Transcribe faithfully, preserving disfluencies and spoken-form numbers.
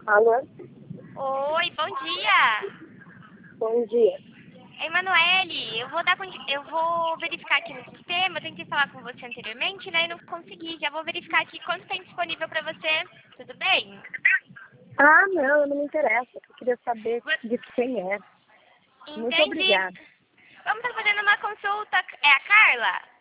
Alô? Oi, bom dia. Bom dia. Emanuele, eu vou dar conti- eu vou verificar aqui no sistema. Eu tentei falar com você anteriormente, né? E não consegui. Já vou verificar aqui quanto tem disponível para você. Tudo bem? Ah, não, não me interessa. Eu queria saber Vo- de quem é. Muito Entendi. obrigada. Vamos estar fazendo uma consulta. É a Carla?